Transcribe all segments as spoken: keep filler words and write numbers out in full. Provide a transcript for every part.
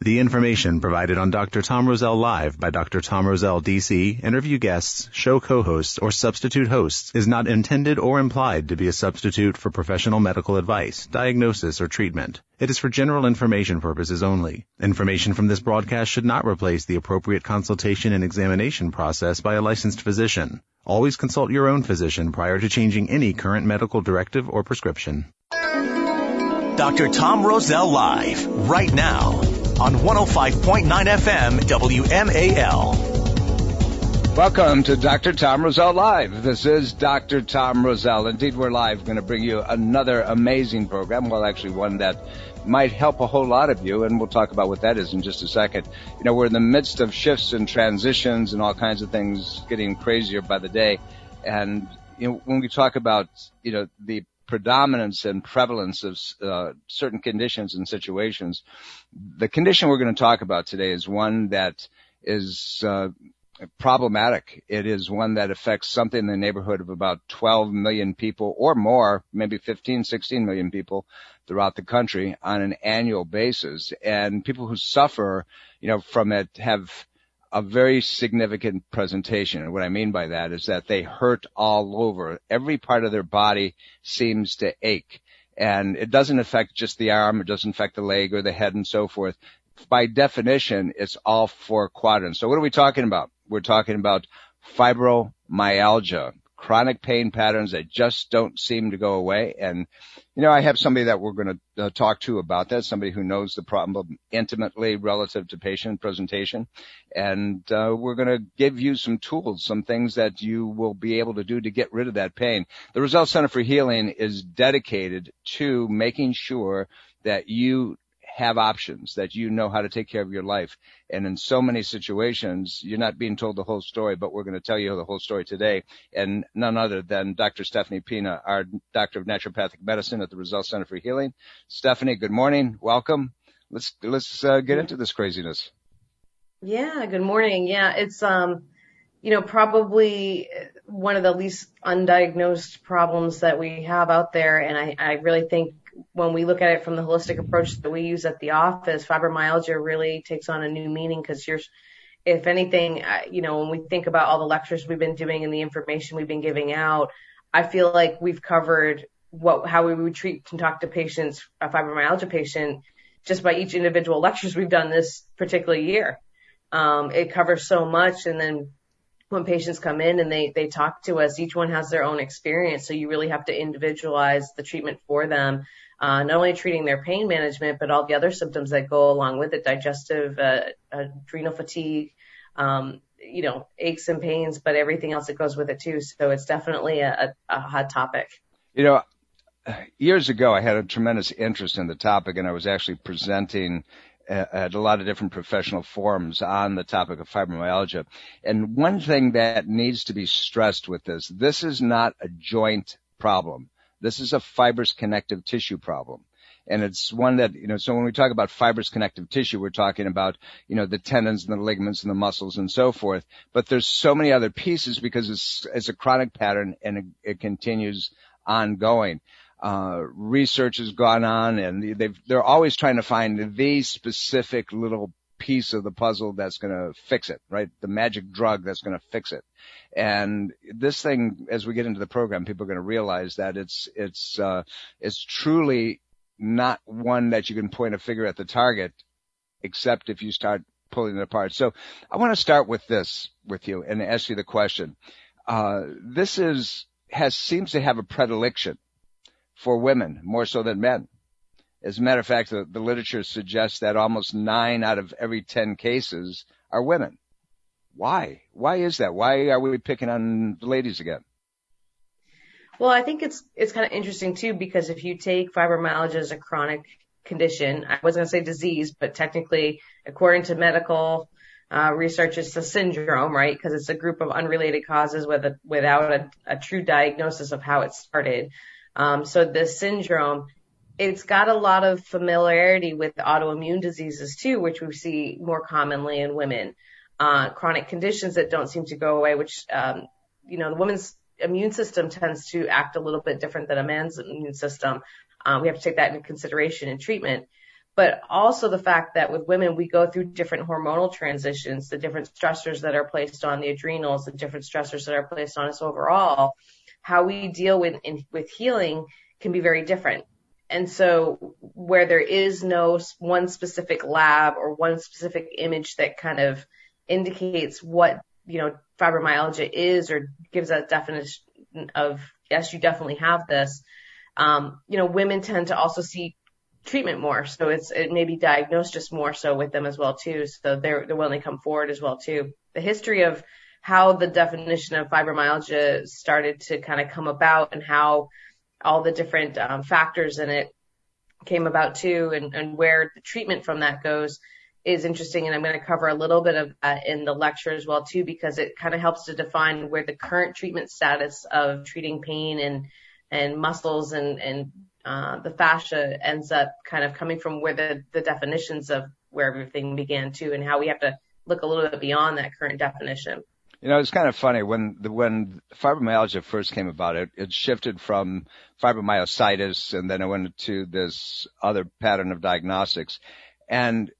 The information provided on Doctor Tom Rosell Live by Doctor Tom Rosell, D C, interview guests, show co-hosts, or substitute hosts is not intended or implied to be a substitute for professional medical advice, diagnosis, or treatment. It is for general information purposes only. Information from this broadcast should not replace the appropriate consultation and examination process by a licensed physician. Always consult your own physician prior to changing any current medical directive or prescription. Doctor Tom Rosell Live, right now, on one oh five point nine F M W M A L. Welcome to Doctor Tom Rosell Live. This is Doctor Tom Rosell. Indeed, we're live. We're going to bring you another amazing program. Well, actually, one that might help a whole lot of you, and we'll talk about what that is in just a second. You know, we're in the midst of shifts and transitions and all kinds of things getting crazier by the day. And, you know, when we talk about, you know, the predominance and prevalence of uh, certain conditions and situations, the condition we're going to talk about today is one that is uh, problematic. It is one that affects something in the neighborhood of about twelve million people or more, maybe fifteen, sixteen million people throughout the country on an annual basis. And people who suffer, you know, from it have a very significant presentation. And what I mean by that is that they hurt all over. Every part of their body seems to ache. And it doesn't affect just the arm, it doesn't affect the leg or the head and so forth. By definition, it's all four quadrants. So what are we talking about? We're talking about fibromyalgia, chronic pain patterns that just don't seem to go away. And, you know, I have somebody that we're going to uh, talk to about that, somebody who knows the problem intimately relative to patient presentation. And uh, we're going to give you some tools, some things that you will be able to do to get rid of that pain. The Rosell Center for Healing is dedicated to making sure that you have options, that you know how to take care of your life. And in so many situations, you're not being told the whole story, but we're going to tell you the whole story today. And none other than Doctor Stephanie Pina, our doctor of naturopathic medicine at the Rosell Center for Healing. Stephanie, good morning. Welcome. Let's, let's uh, get into this craziness. Yeah, good morning. Yeah, it's, um, you know, probably one of the least undiagnosed problems that we have out there. And I, I really think when we look at it from the holistic approach that we use at the office, fibromyalgia really takes on a new meaning because you're, if anything, you know, when we think about all the lectures we've been doing and the information we've been giving out, I feel like we've covered what, how we would treat and talk to patients, a fibromyalgia patient, just by each individual lectures we've done this particular year. Um, it covers so much. And then when patients come in and they, they talk to us, each one has their own experience. So you really have to individualize the treatment for them. Uh, not only treating their pain management, but all the other symptoms that go along with it, digestive, uh, adrenal fatigue, um, you know, aches and pains, but everything else that goes with it too. So it's definitely a, a, a hot topic. You know, years ago, I had a tremendous interest in the topic, and I was actually presenting at a lot of different professional forums on the topic of fibromyalgia. And one thing that needs to be stressed with this, this is not a joint problem. This is a fibrous connective tissue problem. And it's one that, you know, so when we talk about fibrous connective tissue, we're talking about, you know, the tendons and the ligaments and the muscles and so forth. But there's so many other pieces because it's, it's a chronic pattern and it, it continues ongoing. Uh, research has gone on and they've, they're always trying to find the specific little piece of the puzzle that's going to fix it, right? The magic drug that's going to fix it. And this thing, as we get into the program, people are going to realize that it's, it's, uh, it's truly not one that you can point a finger at the target, except if you start pulling it apart. So I want to start with this with you and ask you the question. Uh, this is, has, seems to have a predilection for women more so than men. As a matter of fact, the, the literature suggests that almost nine out of every ten cases are women. Why? Why is that? Why are we picking on the ladies again? Well, I think it's it's kind of interesting, too, because if you take fibromyalgia as a chronic condition, I wasn't going to say disease, but technically, according to medical uh, research, it's a syndrome, right? Because it's a group of unrelated causes with a, without a, a true diagnosis of how it started. Um, so the syndrome, it's got a lot of familiarity with autoimmune diseases too, which we see more commonly in women. Uh, chronic conditions that don't seem to go away, which, um, you know, the woman's immune system tends to act a little bit different than a man's immune system. Um, we have to take that into consideration in treatment. but also the fact that with women, we go through different hormonal transitions, the different stressors that are placed on the adrenals, the different stressors that are placed on us overall. How we deal with in, with healing can be very different. And so where there is no one specific lab or one specific image that kind of indicates what, you know, fibromyalgia is or gives that definition of, yes, you definitely have this. Um, you know, women tend to also see treatment more. So it's, it may be diagnosed just more so with them as well too. So they're, they're willing to come forward as well too. The history of how the definition of fibromyalgia started to kind of come about and how all the different um, factors in it came about too, and, and where the treatment from that goes is interesting. And I'm going to cover a little bit of that in the lecture as well too, because it kind of helps to define where the current treatment status of treating pain and, and muscles and, and uh, the fascia ends up kind of coming from where the, the definitions of where everything began too, and how we have to look a little bit beyond that current definition. You know, it's kind of funny when the, when fibromyalgia first came about, it, it shifted from fibromyositis, and then it went to this other pattern of diagnostics. And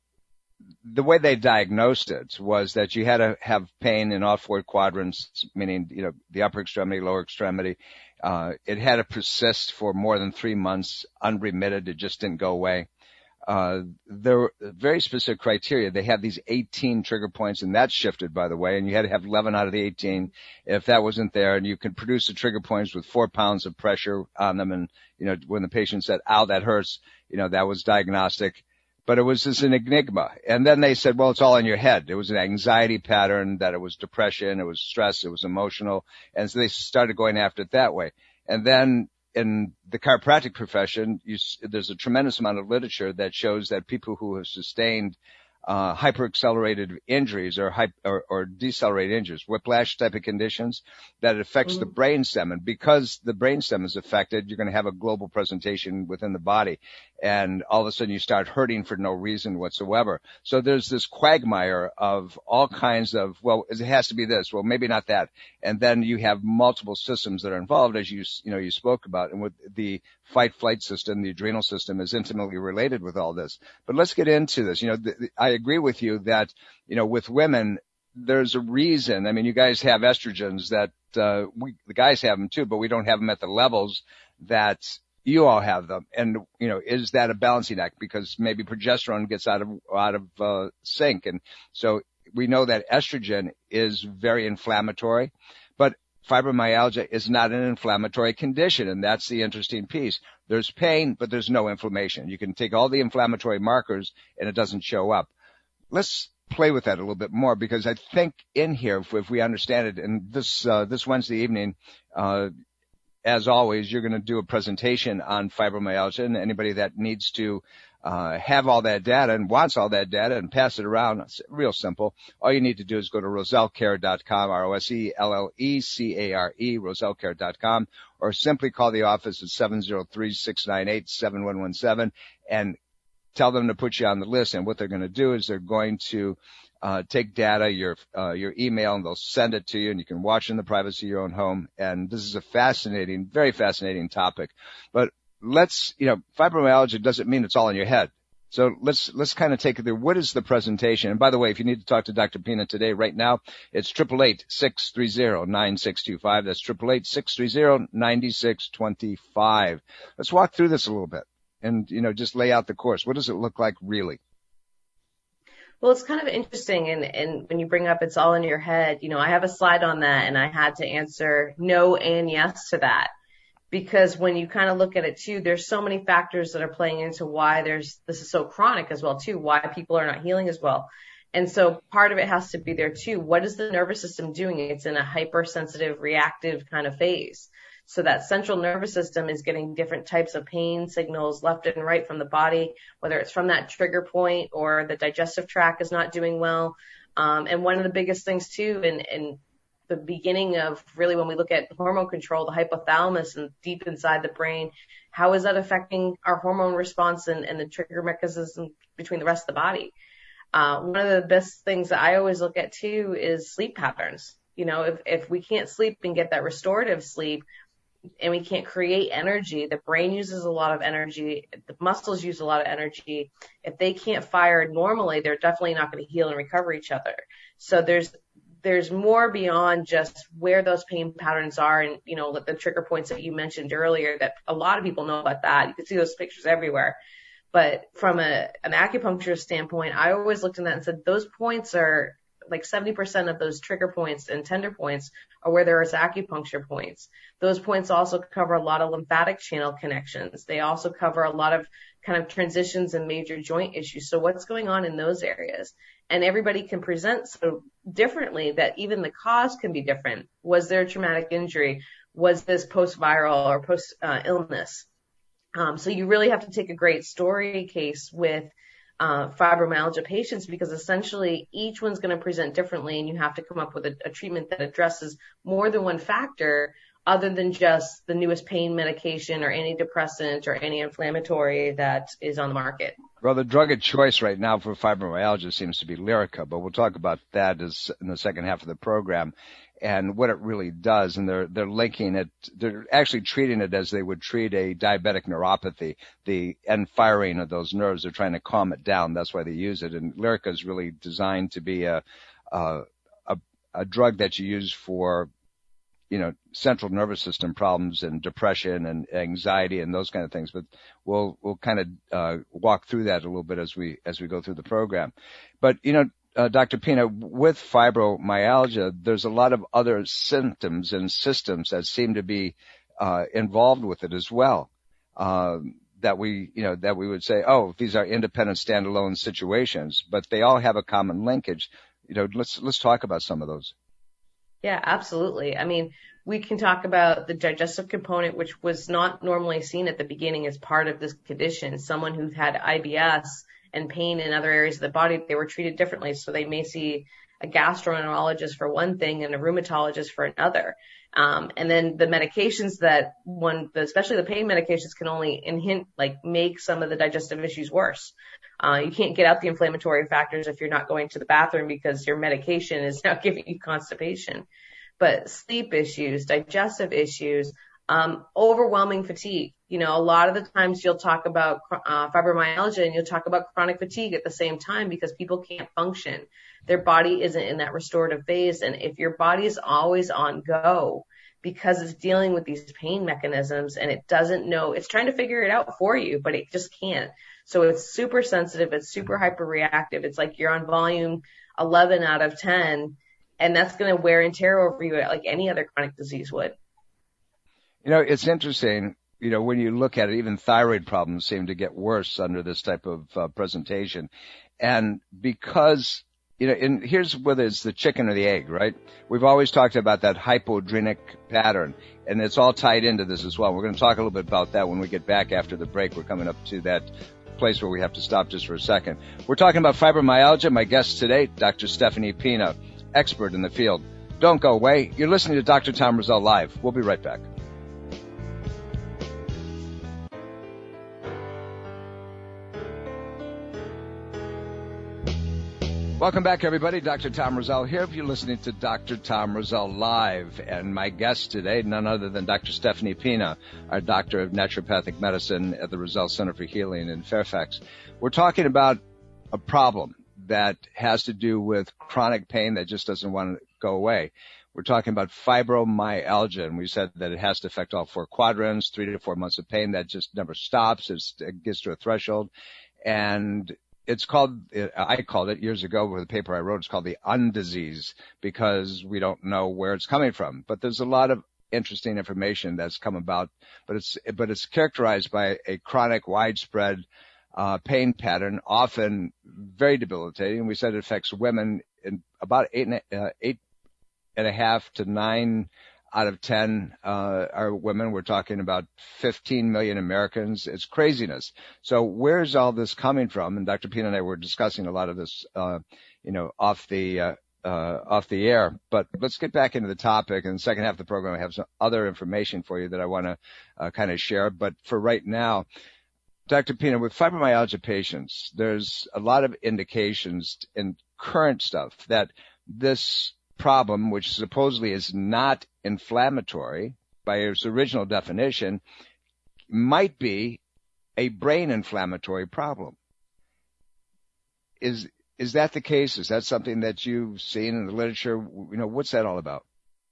the way they diagnosed it was that you had to have pain in all four quadrants, meaning, you know, the upper extremity, lower extremity. Uh, it had to persist for more than three months, unremitted. It just didn't go away. Uh, there were very specific criteria. They had these eighteen trigger points, and that shifted, by the way, and you had to have eleven out of the eighteen. If that wasn't there, and you could produce the trigger points with four pounds of pressure on them, and, you know, when the patient said, ow, that hurts, you know, that was diagnostic. But it was just an enigma. And then they said, well, it's all in your head. It was an anxiety pattern, that it was depression, it was stress, it was emotional. And so they started going after it that way. And then in the chiropractic profession, you, there's a tremendous amount of literature that shows that people who have sustained uh, hyperaccelerated injuries or, hyper, or, or decelerated injuries, whiplash type of conditions, that it affects mm-hmm. the brainstem. And because the brainstem is affected, you're going to have a global presentation within the body. And all of a sudden you start hurting for no reason whatsoever. So there's this quagmire of all kinds of, well, it has to be this. Well, maybe not that. And then you have multiple systems that are involved, as you, you know, you spoke about. And with the fight flight system, the adrenal system is intimately related with all this. But let's get into this. You know, the, the, I agree with you that, you know, with women, there's a reason. I mean, you guys have estrogens that, uh, we, the guys have them too, but we don't have them at the levels that you all have them. And, you know, is that a balancing act? Because maybe progesterone gets out of, out of, uh, sync. And so we know that estrogen is very inflammatory, but fibromyalgia is not an inflammatory condition. And that's the interesting piece. There's pain, but there's no inflammation. You can take all the inflammatory markers and it doesn't show up. Let's play with that a little bit more, because I think in here, if, if we understand it, and this, uh, this Wednesday evening, uh, as always, you're going to do a presentation on fibromyalgia, and anybody that needs to uh have all that data and wants all that data and pass it around, it's real simple. All you need to do is go to roselle care dot com, R O S E L L E C A R E, roselle care dot com, or simply call the office at seven oh three, six nine eight, seven one one seven and tell them to put you on the list. And what they're going to do is they're going to Uh, take data, your, uh, your email, and they'll send it to you, and you can watch in the privacy of your own home. And this is a fascinating, very fascinating topic. But let's, you know, fibromyalgia doesn't mean it's all in your head. So let's, let's kind of take it there. What is the presentation? And by the way, if you need to talk to Doctor Pina today, right now, it's eight eight eight, six three zero, nine six two five. That's eight eight eight, six three zero, nine six two five. Let's walk through this a little bit and, you know, just lay out the course. What does it look like really? Well, it's kind of interesting. And, and when you bring up it's all in your head, you know, I have a slide on that, and I had to answer no and yes to that. Because when you kind of look at it too, there's so many factors that are playing into why there's, this is so chronic as well too, why people are not healing as well. And so part of it has to be there too. What is the nervous system doing? It's in a hypersensitive, reactive kind of phase. So that central nervous system is getting different types of pain signals left and right from the body, whether it's from that trigger point or the digestive tract is not doing well. Um, and one of the biggest things too, in, in the beginning of really when we look at hormone control, the hypothalamus and deep inside the brain, how is that affecting our hormone response and, and the trigger mechanism between the rest of the body? Uh, one of the best things that I always look at too is sleep patterns. You know, if, if we can't sleep and get that restorative sleep, and we can't create energy. The brain uses a lot of energy. The muscles use a lot of energy. If they can't fire normally, they're definitely not going to heal and recover each other. So there's there's more beyond just where those pain patterns are, and you know the trigger points that you mentioned earlier. That a lot of people know about that. You can see those pictures everywhere. But from a an acupuncturist standpoint, I always looked at that and said those points are like seventy percent of those trigger points and tender points are where there is acupuncture points. Those points also cover a lot of lymphatic channel connections. They also cover a lot of kind of transitions and major joint issues. So what's going on in those areas? And everybody can present so differently that even the cause can be different. Was there a traumatic injury? Was this post-viral or post-illness? Uh, um, so you really have to take a great story case with Uh, fibromyalgia patients, because essentially each one's going to present differently, and you have to come up with a, a treatment that addresses more than one factor other than just the newest pain medication or antidepressant or anti-inflammatory that is on the market. Well, the drug of choice right now for fibromyalgia seems to be Lyrica, but we'll talk about that as in the second half of the program and what it really does. And they're they're linking it, they're actually treating it as they would treat a diabetic neuropathy, the end firing of those nerves. They're trying to calm it down. That's why they use it. And Lyrica is really designed to be a a a, a drug that you use for, you know, central nervous system problems and depression and anxiety and those kind of things. But we'll, we'll kind of, uh, walk through that a little bit as we, as we go through the program. But, you know, uh, Doctor Pina, with fibromyalgia, there's a lot of other symptoms and systems that seem to be, uh, involved with it as well. Um, that we, you know, that we would say, oh, these are independent standalone situations, but they all have a common linkage. You know, let's, let's talk about some of those. Yeah, absolutely. I mean, we can talk about the digestive component, which was not normally seen at the beginning as part of this condition. Someone who had I B S and pain in other areas of the body, they were treated differently. So they may see a gastroenterologist for one thing and a rheumatologist for another. Um, and then the medications that one, especially the pain medications, can only in hint, like make some of the digestive issues worse. Uh, you can't get out the inflammatory factors if you're not going to the bathroom because your medication is now giving you constipation. But sleep issues, digestive issues, um, overwhelming fatigue. You know, a lot of the times you'll talk about uh, fibromyalgia and you'll talk about chronic fatigue at the same time because people can't function. Their body isn't in that restorative phase. And if your body is always on go because it's dealing with these pain mechanisms and it doesn't know, it's trying to figure it out for you, but it just can't. So it's super sensitive. It's super hyperreactive. It's like you're on volume eleven out of ten, and that's going to wear and tear over you like any other chronic disease would. You know, it's interesting. You know, when you look at it, even thyroid problems seem to get worse under this type of uh, presentation. And because, you know, and here's whether it's the chicken or the egg, right? We've always talked about that hypoadrenic pattern, and it's all tied into this as well. We're going to talk a little bit about that when we get back after the break. We're coming up to that place where we have to stop just for a second. We're talking about fibromyalgia. My guest today, Doctor Stephanie Pina, expert in the field. Don't go away. You're listening to Doctor Tom Rosell Live. We'll be right back. Welcome back, everybody. Doctor Tom Rosell here. If you're listening to Doctor Tom Rosell Live, and my guest today, none other than Doctor Stephanie Pina, our doctor of naturopathic medicine at the Rosell Center for Healing in Fairfax. We're talking about a problem that has to do with chronic pain that just doesn't want to go away. We're talking about fibromyalgia, and we said that it has to affect all four quadrants, three to four months of pain that just never stops. It's, it gets to a threshold, and it's called, I called it years ago with the paper I wrote, it's called the undisease because we don't know where it's coming from. But there's a lot of interesting information that's come about, but it's, but it's characterized by a chronic, widespread, uh, pain pattern, often very debilitating. We said it affects women in about eight and, uh, eight and a half to nine out of ten uh are women. We're talking about fifteen million Americans. It's craziness. So where's all this coming from? And Doctor Pina and I were discussing a lot of this, uh, you know, off the uh, uh off the air. But let's get back into the topic. In the second half of the program, I have some other information for you that I want to uh, kind of share. But for right now, Doctor Pina, with fibromyalgia patients, there's a lot of indications in current stuff that this problem, which supposedly is not inflammatory, by its original definition, might be a brain inflammatory problem. Is is that the case? Is that something that you've seen in the literature? You know, what's that all about?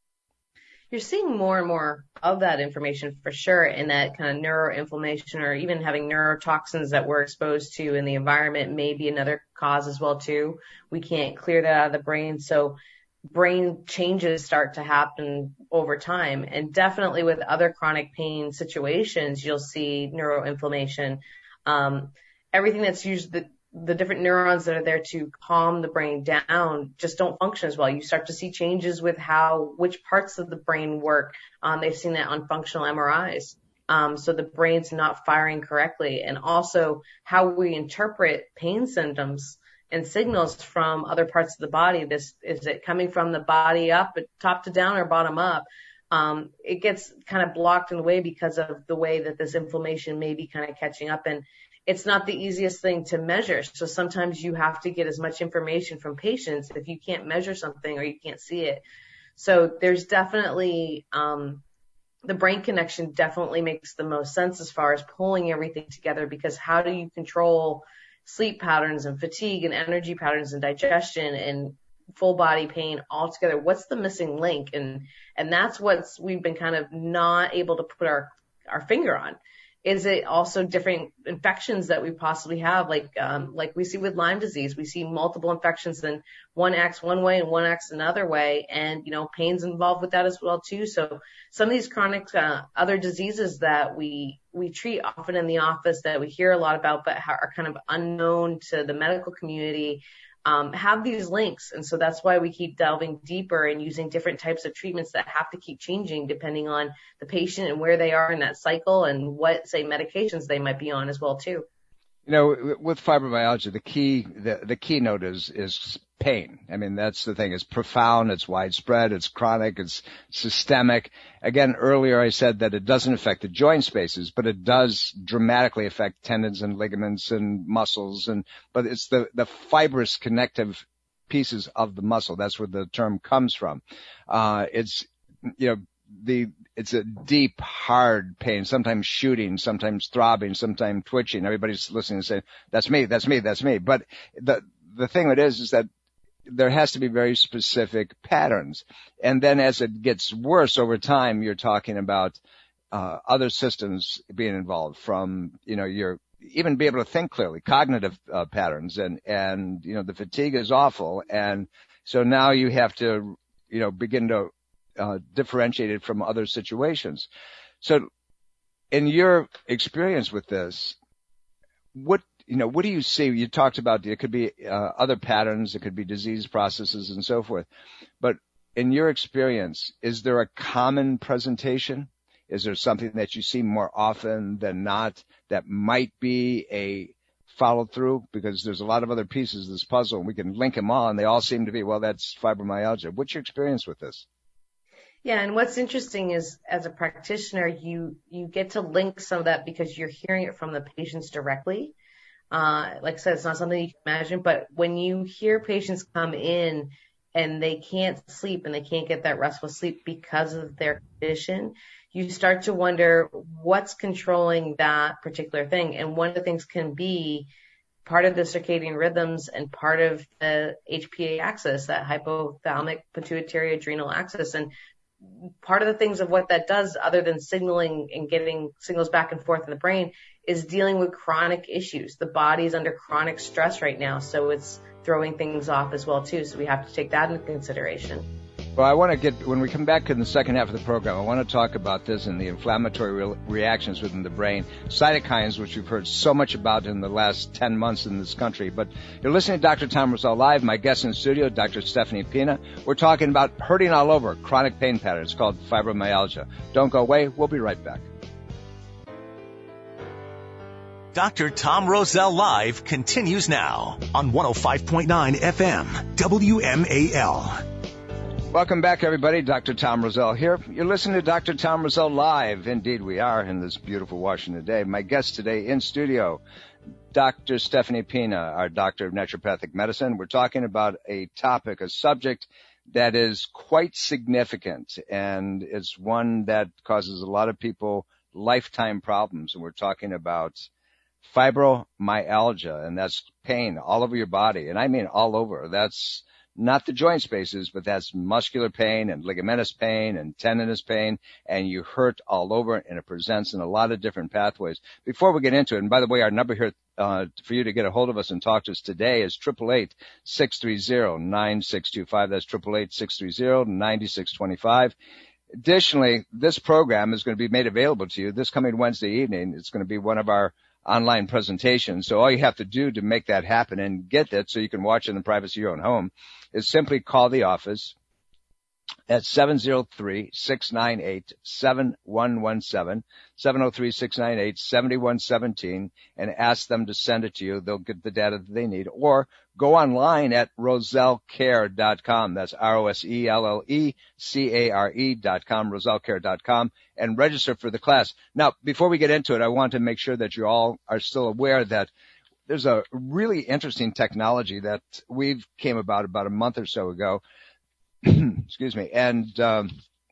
You're seeing more and more of that information for sure, in that kind of neuroinflammation, or even having neurotoxins that we're exposed to in the environment may be another cause as well too. We can't clear that out of the brain. So brain changes start to happen over time. And definitely with other chronic pain situations, you'll see neuroinflammation. Um, everything that's used, the, the different neurons that are there to calm the brain down just don't function as well. You start to see changes with how, which parts of the brain work. Um, they've seen that on functional M R Is. Um, so the brain's not firing correctly. And also how we interpret pain symptoms and signals from other parts of the body. This, is it coming from the body up, top to down, or bottom up? Um, it gets kind of blocked in the way because of the way that this inflammation may be kind of catching up. And it's not the easiest thing to measure. So sometimes you have to get as much information from patients if you can't measure something or you can't see it. So there's definitely, um, the brain connection definitely makes the most sense as far as pulling everything together, because how do you control sleep patterns and fatigue and energy patterns and digestion and full body pain all together? What's the missing link? And, and that's what's, we've been kind of not able to put our, our finger on. Is it also different infections that we possibly have? Like, um, like we see with Lyme disease, we see multiple infections, and one acts one way and one acts another way. And, you know, pain's involved with that as well too. So some of these chronic, uh, other diseases that we, we treat often in the office, that we hear a lot about, but are kind of unknown to the medical community, um, have these links. And so that's why we keep delving deeper and using different types of treatments that have to keep changing depending on the patient and where they are in that cycle and what, say, medications they might be on as well too. You know, with fibromyalgia, the key, the, the keynote is, is pain. I mean, that's the thing. It's profound. It's widespread. It's chronic. It's systemic. Again, earlier I said that it doesn't affect the joint spaces, but it does dramatically affect tendons and ligaments and muscles. And, but it's the, the fibrous connective pieces of the muscle. That's where the term comes from. Uh, it's, you know, the, it's a deep, hard pain, sometimes shooting, sometimes throbbing, sometimes twitching. Everybody's listening and saying, that's me, that's me, that's me. But the, the thing it is, is that there has to be very specific patterns. And then as it gets worse over time, you're talking about, uh, other systems being involved, from, you know, your, even be able to think clearly, cognitive, uh, patterns, and, and, you know, the fatigue is awful. And so now you have to, you know, begin to, Uh, differentiated from other situations. So in your experience with this, what, you know, what do you see? You talked about it could be uh, other patterns, it could be disease processes and so forth. But in your experience, is there a common presentation? Is there something that you see more often than not that might be a follow through? Because there's a lot of other pieces of this puzzle, and we can link them all, and they all seem to be, well, that's fibromyalgia. What's your experience with this? Yeah, and what's interesting is, as a practitioner, you you get to link some of that because you're hearing it from the patients directly. Uh, like I said, it's not something you can imagine, but when you hear patients come in and they can't sleep and they can't get that restful sleep because of their condition, you start to wonder what's controlling that particular thing. And one of the things can be part of the circadian rhythms and part of the H P A axis, that hypothalamic pituitary adrenal axis. And part of the things of what that does, other than signaling and getting signals back and forth in the brain, is dealing with chronic issues. The body's under chronic stress right now, so it's throwing things off as well too. So we have to take that into consideration. Well, I want to get, when we come back in the second half of the program, I want to talk about this and the inflammatory re- reactions within the brain, cytokines, which we've heard so much about in the last ten months in this country. But you're listening to Doctor Tom Rosell Live. My guest in the studio, Doctor Stephanie Pina. We're talking about hurting all over, chronic pain patterns called fibromyalgia. Don't go away. We'll be right back. Doctor Tom Rosell Live continues now on one oh five point nine F M, W M A L. Welcome back, everybody. Doctor Tom Rosell here. You're listening to Doctor Tom Rosell Live. Indeed, we are in this beautiful Washington day. My guest today in studio, Doctor Stephanie Pina, our doctor of naturopathic medicine. We're talking about a topic, a subject that is quite significant, and it's one that causes a lot of people lifetime problems. And we're talking about fibromyalgia, and that's pain all over your body. And I mean all over. That's not the joint spaces, but that's muscular pain and ligamentous pain and tendinous pain, and you hurt all over, and it presents in a lot of different pathways. Before we get into it, and by the way, our number here uh, for you to get a hold of us and talk to us today is eight eight eight, six three zero, nine six two five. That's eight eight eight, six three zero, nine six two five. Additionally, this program is going to be made available to you this coming Wednesday evening. It's going to be one of our online presentation. So all you have to do to make that happen and get that so you can watch it in the privacy of your own home is simply call the office at seven oh three, six nine eight, seven one one seven, seven oh three, six nine eight, seven one one seven, and ask them to send it to you. They'll get the data that they need. Or go online at roselle care dot com. That's R O S E L L E C A R E dot com, roselle care dot com, and register for the class. Now, before we get into it, I want to make sure that you all are still aware that there's a really interesting technology that we've came about about a month or so ago. Excuse me. And um,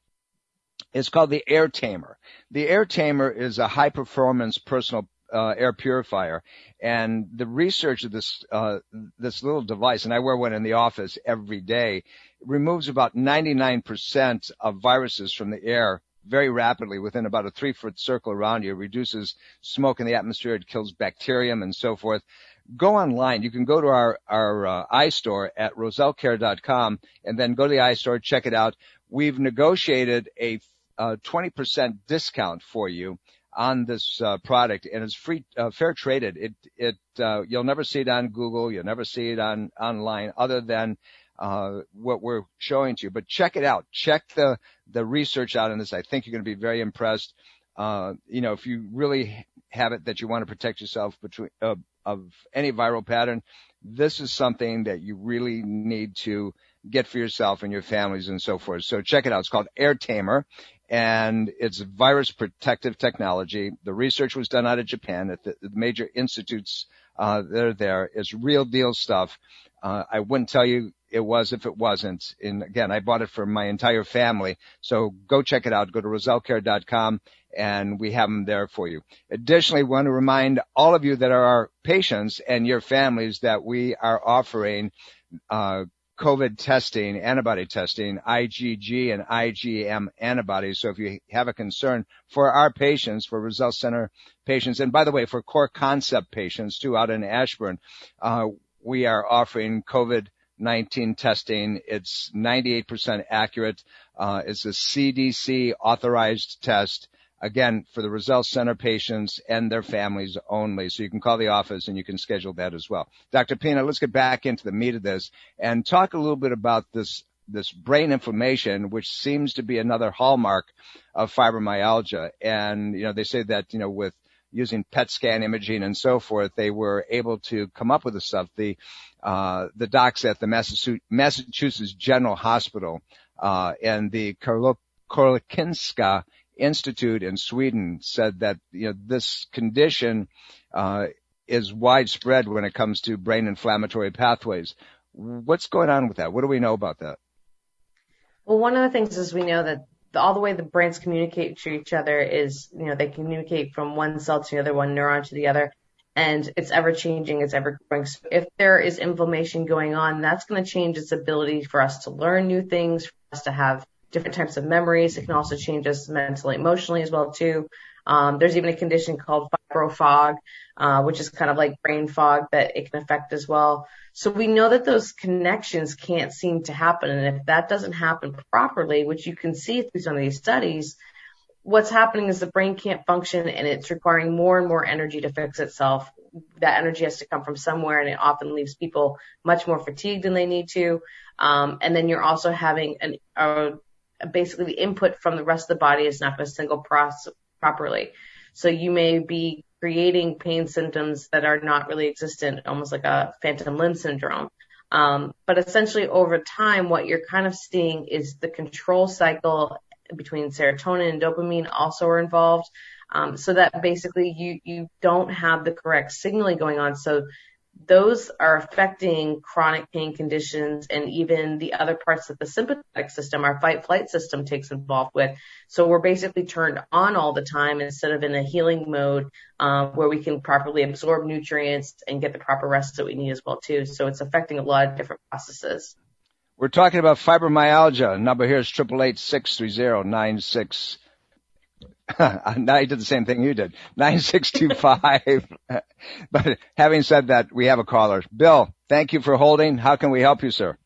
it's called the Air Tamer. The Air Tamer is a high-performance personal uh, air purifier. And the research of this uh, this little device, and I wear one in the office every day, removes about ninety-nine percent of viruses from the air very rapidly within about a three-foot circle around you. It reduces smoke in the atmosphere. It kills bacterium and so forth. Go online. You can go to our, our uh, iStore at roselle care dot com and then go to the iStore, check it out. We've negotiated a uh, twenty percent discount for you on this uh, product, and it's free, uh, fair traded. It, it, uh, you'll never see it on Google. You'll never see it on online other than uh, what we're showing to you. But check it out. Check the, the research out on this. I think you're going to be very impressed. Uh, you know, if you really have it that you want to protect yourself between, uh, of any viral pattern, this is something that you really need to get for yourself and your families and so forth. So check it out. It's called Air Tamer, and it's virus protective technology. The research was done out of Japan at the, the major institutes uh, that are there. It's real deal stuff. Uh, I wouldn't tell you it was if it wasn't. And again, I bought it for my entire family. So go check it out. Go to roselle care dot com, and we have them there for you. Additionally, we want to remind all of you that are our patients and your families that we are offering uh COVID testing, antibody testing, I G G and I G M antibodies. So if you have a concern for our patients, for Roselle Center patients, and by the way, for core concept patients too out in Ashburn, uh, we are offering COVID nineteen testing. It's ninety-eight percent accurate. Uh, it's a C D C authorized test. Again, for the Roselle Center patients and their families only. So you can call the office and you can schedule that as well. Doctor Pina, let's get back into the meat of this and talk a little bit about this, this brain inflammation, which seems to be another hallmark of fibromyalgia. And, you know, they say that, you know, with using P E T scan imaging and so forth, they were able to come up with the stuff. The, uh, the docs at the Massachusetts General Hospital, uh, and the Karolinska Institute in Sweden said that, you know, this condition uh is widespread when it comes to brain inflammatory pathways. What's going on with that? What do we know about that? Well, one of the things is we know that the, all the way the brains communicate to each other is, you know, they communicate from one cell to the other, one neuron to the other, and it's ever changing, it's ever growing. So if there is inflammation going on, that's going to change its ability for us to learn new things, for us to have different types of memories. It can also change us mentally, emotionally as well too. Um, there's even a condition called fibrofog, uh, which is kind of like brain fog that it can affect as well. So we know that those connections can't seem to happen. And if that doesn't happen properly, which you can see through some of these studies, what's happening is the brain can't function and it's requiring more and more energy to fix itself. That energy has to come from somewhere, and it often leaves people much more fatigued than they need to. Um, and then you're also having an, a basically the input from the rest of the body is not going to single process properly. So you may be creating pain symptoms that are not really existent, almost like a phantom limb syndrome. Um, but essentially over time, what you're kind of seeing is the control cycle between serotonin and dopamine also are involved. Um, so that basically you, you don't have the correct signaling going on. So those are affecting chronic pain conditions and even the other parts of the sympathetic system, our fight flight system takes involved with. So we're basically turned on all the time instead of in a healing mode, um, where we can properly absorb nutrients and get the proper rest that we need as well too. So it's affecting a lot of different processes. We're talking about fibromyalgia. Number here is eight eight eight, six three zero, nine six. Now you did the same thing you did. nine six two five. But having said that, we have a caller. Bill, thank you for holding. How can we help you, sir?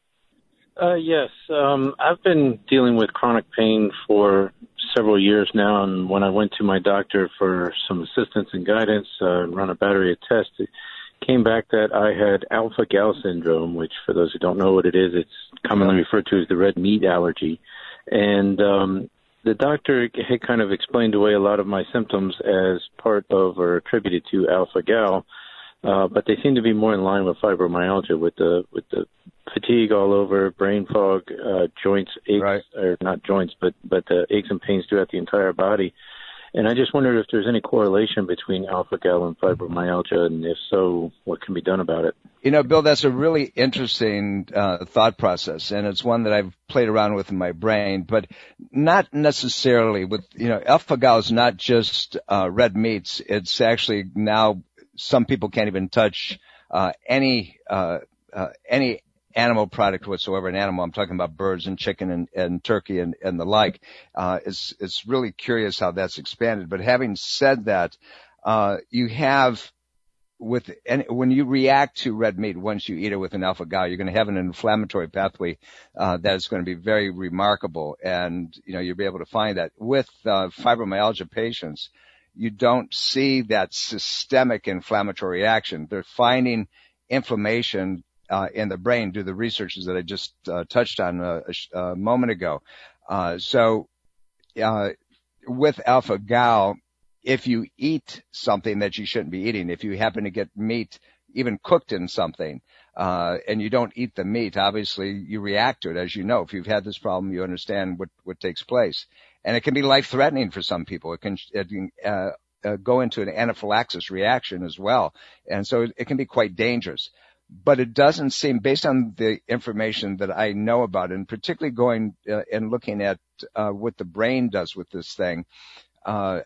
Uh, yes. Um, I've been dealing with chronic pain for several years now, and when I went to my doctor for some assistance and guidance, uh, and run a battery of tests, it came back that I had alpha-gal syndrome, which, for those who don't know what it is, it's commonly referred to as the red meat allergy. And um, the doctor had kind of explained away a lot of my symptoms as part of or attributed to alpha-gal, uh, but they seem to be more in line with fibromyalgia, with the with the fatigue all over, brain fog, uh, joints, aches, right. or not joints, but but the aches and pains throughout the entire body. And I just wondered if there's any correlation between alpha-gal and fibromyalgia, and if so, what can be done about it? You know, Bill, that's a really interesting uh, thought process, and it's one that I've played around with in my brain, but not necessarily with, you know, alpha-gal is not just uh, red meats. It's actually now some people can't even touch uh, any uh, uh, any animal product whatsoever. An animal, I'm talking about birds and chicken and, and turkey and, and the like. Uh, it's, it's really curious how that's expanded. But having said that, uh, you have with, any, when you react to red meat, once you eat it with an alpha-gal, you're going to have an inflammatory pathway, uh, that is going to be very remarkable. And, you know, you'll be able to find that with, uh, fibromyalgia patients. You don't see that systemic inflammatory reaction. They're finding inflammation Uh, in the brain, do the researches that I just uh, touched on uh, a, a moment ago. Uh, so uh, with alpha-gal, if you eat something that you shouldn't be eating, if you happen to get meat even cooked in something, uh, and you don't eat the meat, obviously you react to it. As you know, if you've had this problem, you understand what, what takes place. And it can be life-threatening for some people. It can, it can uh, uh, go into an anaphylaxis reaction as well. And so it, it can be quite dangerous. But it doesn't seem, based on the information that I know about, and particularly going uh, and looking at uh, what the brain does with this thing, uh,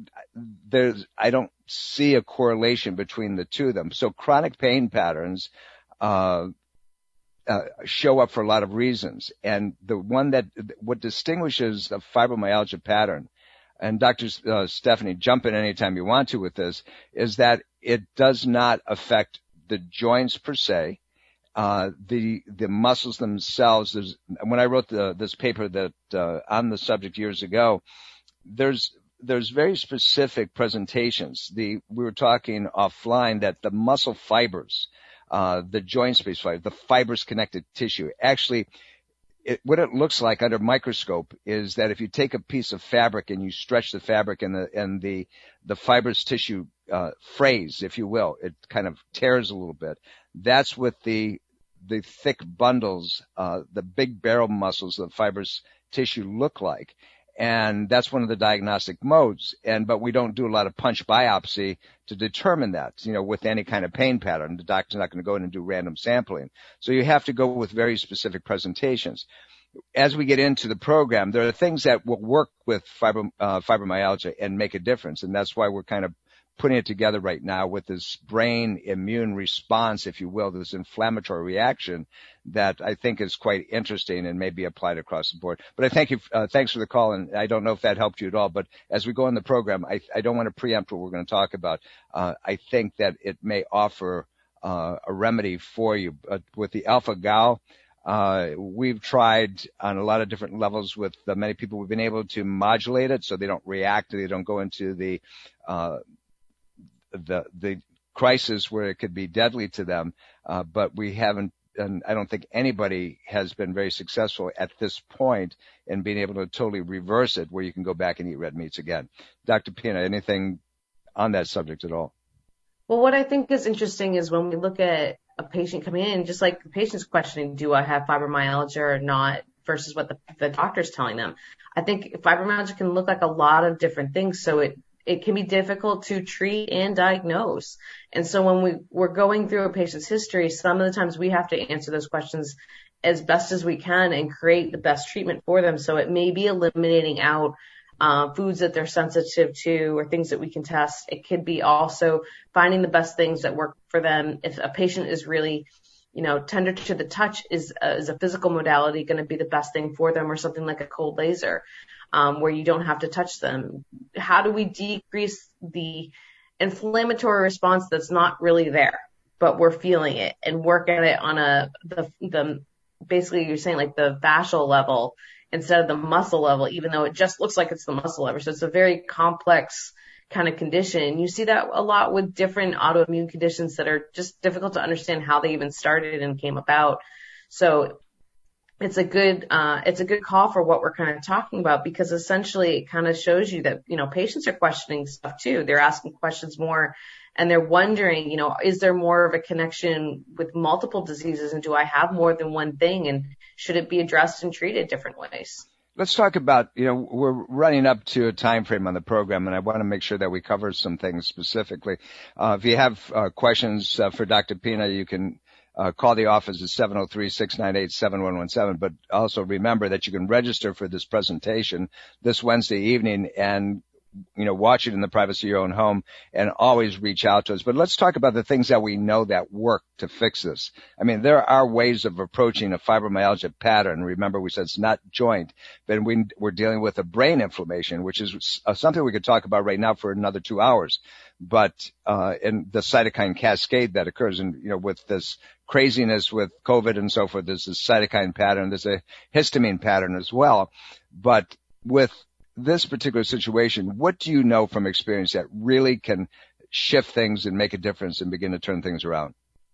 there's, I don't see a correlation between the two of them. So chronic pain patterns uh, uh, show up for a lot of reasons. And the one that, what distinguishes a fibromyalgia pattern, and Doctor Uh, Stephanie, jump in anytime you want to with this, is that it does not affect the joints per se, uh, the, the muscles themselves. There's, when I wrote the, this paper that, uh, on the subject years ago, there's, there's very specific presentations. The, we were talking offline that the muscle fibers, uh, the joint space fiber, the fibrous connected tissue, actually, it, what it looks like under microscope is that if you take a piece of fabric and you stretch the fabric and the, and the, the fibrous tissue Uh, phrase, if you will, it kind of tears a little bit. That's what the the thick bundles, uh, the big barrel muscles of fibrous tissue look like, and that's one of the diagnostic modes. And but we don't do a lot of punch biopsy to determine that, you know, with any kind of pain pattern. The doctor's not going to go in and do random sampling, so you have to go with very specific presentations. As we get into the program, there are things that will work with fibrom, uh, fibromyalgia and make a difference, and that's why we're kind of putting it together right now with this brain immune response, if you will, this inflammatory reaction that I think is quite interesting and may be applied across the board. But I thank you, uh, thanks for the call, and I don't know if that helped you at all, but as we go in the program, I, I don't want to preempt what we're going to talk about. Uh, I think that it may offer uh, a remedy for you. But with the alpha-gal, Uh, we've tried on a lot of different levels with uh, many people. We've been able to modulate it so they don't react, they don't go into the, uh, the, the crisis where it could be deadly to them. Uh, but we haven't, and I don't think anybody has been very successful at this point in being able to totally reverse it where you can go back and eat red meats again. Doctor Pina, anything on that subject at all? Well, what I think is interesting is when we look at a patient coming in, just like the patient's questioning, do I have fibromyalgia or not, versus what the, the doctor's telling them. I think fibromyalgia can look like a lot of different things. So it, it can be difficult to treat and diagnose. And so when we, we're going through a patient's history, some of the times we have to answer those questions as best as we can and create the best treatment for them. So it may be eliminating out uh, foods that they're sensitive to or things that we can test. It could be also finding the best things that work for them. If a patient is really, you know, tender to the touch, is, uh, is a physical modality going to be the best thing for them, or something like a cold laser, um, where you don't have to touch them? How do we decrease the inflammatory response that's not really there, but we're feeling it, and work at it on a, the, the, basically you're saying like the fascial level instead of the muscle level, even though it just looks like it's the muscle level. So it's a very complex kind of condition. You see that a lot with different autoimmune conditions that are just difficult to understand how they even started and came about. So it's a good, uh, it's a good call for what we're kind of talking about, because essentially it kind of shows you that, you know, patients are questioning stuff too. They're asking questions more, and they're wondering, you know, is there more of a connection with multiple diseases, and do I have more than one thing, and should it be addressed and treated different ways? Let's talk about, you know, we're running up to a time frame on the program, and I want to make sure that we cover some things specifically. Uh, if you have uh, questions uh, for Doctor Pina, you can uh, call the office at seven oh three, six nine eight, seven one one seven. But also remember that you can register for this presentation this Wednesday evening and, you know, watch it in the privacy of your own home, and always reach out to us. But let's talk about the things that we know that work to fix this. I mean, there are ways of approaching a fibromyalgia pattern. Remember, we said it's not joint, but we, we're dealing with a brain inflammation, which is uh, something we could talk about right now for another two hours. But, uh, and the cytokine cascade that occurs, and, you know, with this craziness with COVID and so forth, there's this cytokine pattern, there's a histamine pattern as well. But with this particular situation, what do you know from experience that really can shift things and make a difference and begin to turn things around?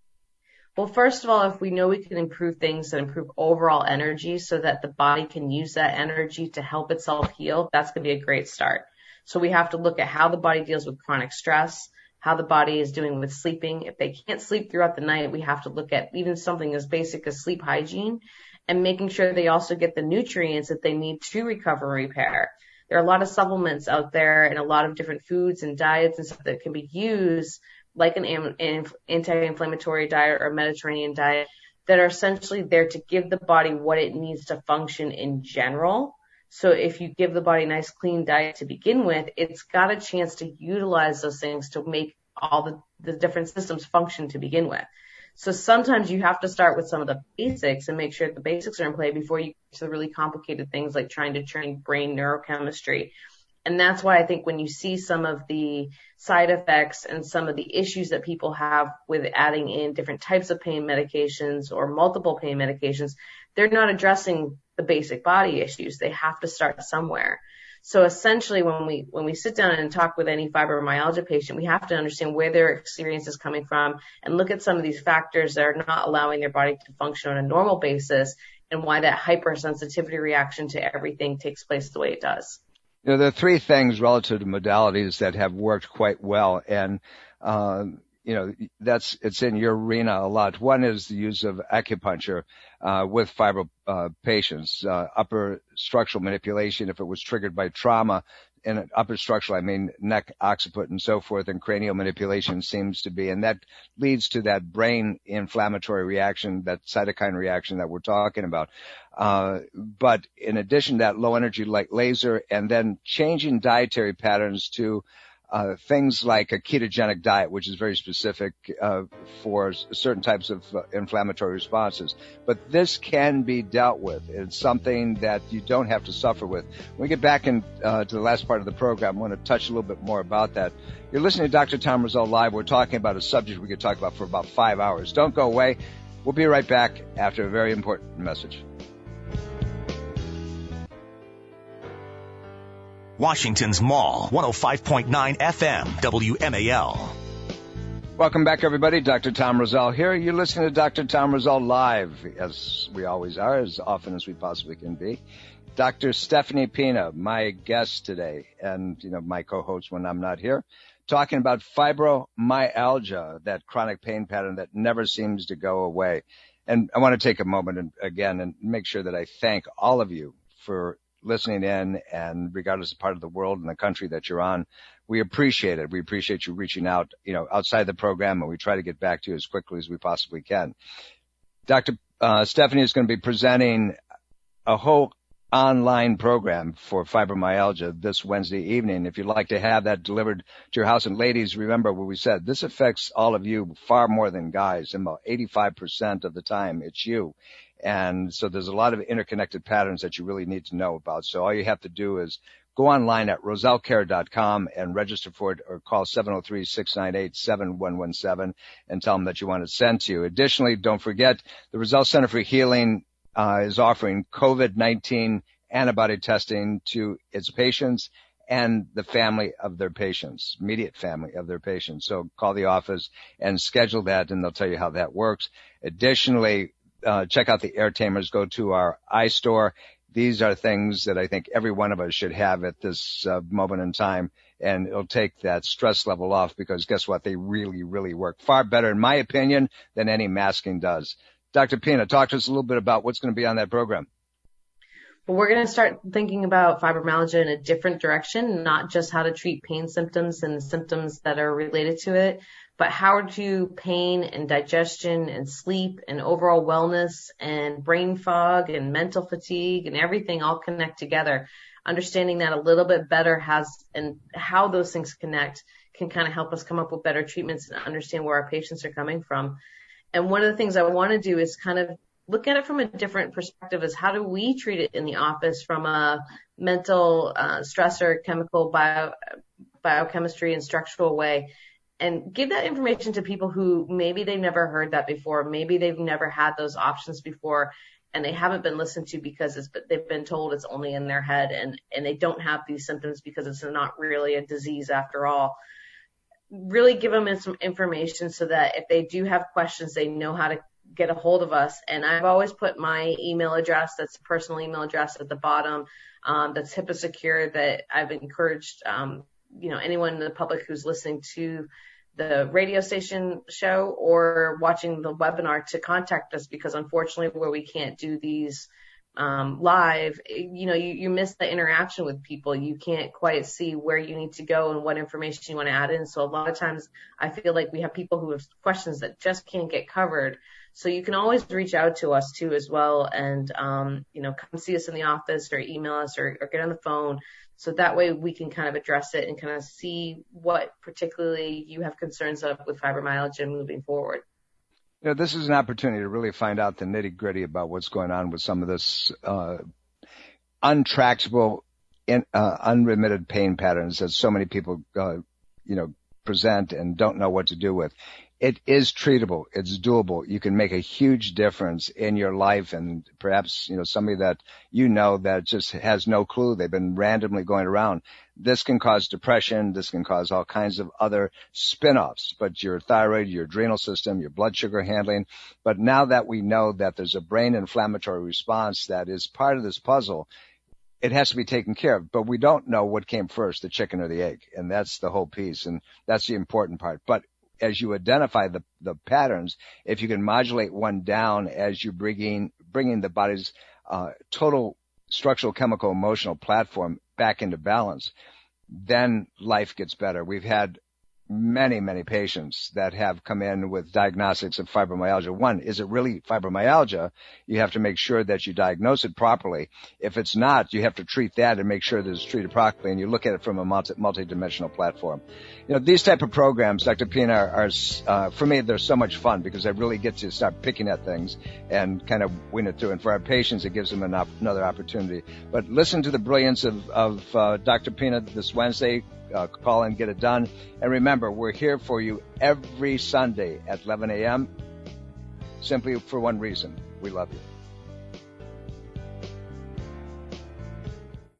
Well, first of all, if we know we can improve things that improve overall energy so that the body can use that energy to help itself heal, that's going to be a great start. So we have to look at how the body deals with chronic stress, how the body is doing with sleeping. If they can't sleep throughout the night, we have to look at even something as basic as sleep hygiene, and making sure they also get the nutrients that they need to recover and repair. There are a lot of supplements out there and a lot of different foods and diets and stuff that can be used, like an anti-inflammatory diet or Mediterranean diet, that are essentially there to give the body what it needs to function in general. So if you give the body a nice clean diet to begin with, it's got a chance to utilize those things to make all the, the different systems function to begin with. So sometimes you have to start with some of the basics and make sure the basics are in play before you get to the really complicated things like trying to train brain neurochemistry. And that's why I think when you see some of the side effects and some of the issues that people have with adding in different types of pain medications or multiple pain medications, they're not addressing the basic body issues. They have to start somewhere. So essentially, when we when we sit down and talk with any fibromyalgia patient, we have to understand where their experience is coming from and look at some of these factors that are not allowing their body to function on a normal basis, and why that hypersensitivity reaction to everything takes place the way it does. You know, there are three things relative to modalities that have worked quite well, and uh, you know, that's it's in your arena a lot. One is the use of acupuncture uh, with fibro uh, patients, uh, upper structural manipulation if it was triggered by trauma. And upper structural, I mean neck occiput and so forth, and cranial manipulation seems to be, and that leads to that brain inflammatory reaction, that cytokine reaction that we're talking about. Uh, but in addition to that, low energy like laser, and then changing dietary patterns to Uh, things like a ketogenic diet, which is very specific uh, for certain types of uh, inflammatory responses. But this can be dealt with. It's something that you don't have to suffer with. When we get back in, uh, to the last part of the program, I want to touch a little bit more about that. You're listening to Doctor Tom Rosell Live. We're talking about a subject we could talk about for about five hours. Don't go away. We'll be right back after a very important message. Washington's Mall, one oh five point nine F M, W M A L. Welcome back, everybody. Doctor Tom Rosell here. You're listening to Doctor Tom Rosell Live, as we always are, as often as we possibly can be. Doctor Stephanie Pina, my guest today, and, you know, my co-host when I'm not here, talking about fibromyalgia, that chronic pain pattern that never seems to go away. And I want to take a moment and, again, and make sure that I thank all of you for listening in, and regardless of part of the world and the country that you're on, we appreciate it. We appreciate you reaching out, you know, outside the program, and we try to get back to you as quickly as we possibly can. Doctor Uh, Stephanie is going to be presenting a whole online program for fibromyalgia this Wednesday evening. If you'd like to have that delivered to your house, and ladies, remember what we said, this affects all of you far more than guys. About eighty-five percent of the time, it's you. And so there's a lot of interconnected patterns that you really need to know about. So all you have to do is go online at roselle care dot com and register for it, or call seven oh three, six nine eight, seven one one seven and tell them that you want it sent to you. Additionally, don't forget, the Roselle Center for Healing uh, is offering COVID nineteen antibody testing to its patients and the family of their patients, immediate family of their patients. So call the office and schedule that, and they'll tell you how that works. Additionally, uh, check out the Air Tamers. Go to our iStore. These are things that I think every one of us should have at this uh, moment in time, and it'll take that stress level off, because guess what? They really, really work far better, in my opinion, than any masking does. Doctor Pina, talk to us a little bit about what's going to be on that program. Well, we're going to start thinking about fibromyalgia in a different direction, not just how to treat pain symptoms and symptoms that are related to it, but how do pain and digestion and sleep and overall wellness and brain fog and mental fatigue and everything all connect together. Understanding that a little bit better has, and how those things connect can kind of help us come up with better treatments and understand where our patients are coming from. And one of the things I want to do is kind of look at it from a different perspective, is how do we treat it in the office from a mental uh, stressor, chemical, bio, biochemistry, and structural way, and give that information to people who maybe they've never heard that before, maybe they've never had those options before, and they haven't been listened to because it's, they've been told it's only in their head, and, and they don't have these symptoms because it's not really a disease after all. Really give them some information so that if they do have questions, they know how to get a hold of us. And I've always put my email address, that's a personal email address, at the bottom, um, that's HIPAA secure, that I've encouraged, um, you know, anyone in the public who's listening to the radio station show or watching the webinar to contact us, because unfortunately where we can't do these um, live, you know, you, you miss the interaction with people. You can't quite see where you need to go and what information you want to add in. So a lot of times I feel like we have people who have questions that just can't get covered. So you can always reach out to us too as well, and, um, you know, come see us in the office or email us or, or get on the phone. So that way we can kind of address it and kind of see what particularly you have concerns of with fibromyalgia moving forward. You know, this is an opportunity to really find out the nitty gritty about what's going on with some of this uh, untractable, in, uh, unremitted pain patterns that so many people, uh, you know, present and don't know what to do with. It is treatable. It's doable. You can make a huge difference in your life, and perhaps, you know, somebody that you know that just has no clue. They've been randomly going around. This can cause depression. This can cause all kinds of other spin-offs, but your thyroid, your adrenal system, your blood sugar handling. But now that we know that there's a brain inflammatory response that is part of this puzzle, it has to be taken care of. But we don't know what came first, the chicken or the egg. And that's the whole piece. And that's the important part. But as you identify the, the patterns, if you can modulate one down as you're bringing, bringing the body's uh, total structural, chemical, emotional platform back into balance, then life gets better. We've had many, many patients that have come in with diagnostics of fibromyalgia. One, is it really fibromyalgia? You have to make sure that you diagnose it properly. If it's not, you have to treat that and make sure that it's treated properly, and you look at it from a multi, multi-dimensional platform. You know, these type of programs, Doctor Pina, are, are uh, for me, they're so much fun because I really get to start picking at things and kind of win it through. And for our patients, it gives them an op- another opportunity. But listen to the brilliance of, of uh, Doctor Pina this Wednesday. Uh, call and get it done. And remember, we're here for you every Sunday at eleven a.m. simply for one reason. We love you.